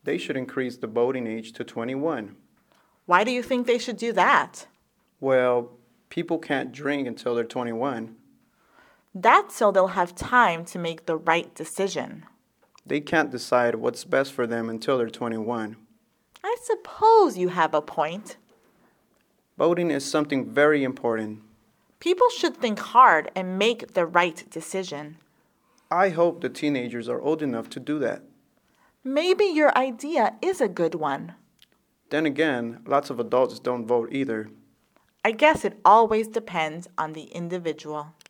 They should increase the voting age to 21. Why do you think they should do that? Well, people can't drink until they're 21. That's so they'll have time to make the right decision. They can't decide what's best for them until they're 21. I suppose you have a point. Voting is something very important. People should think hard and make the right decision. I hope the teenagers are old enough to do that. Maybe your idea is a good one. Then again, lots of adults don't vote either. I guess it always depends on the individual.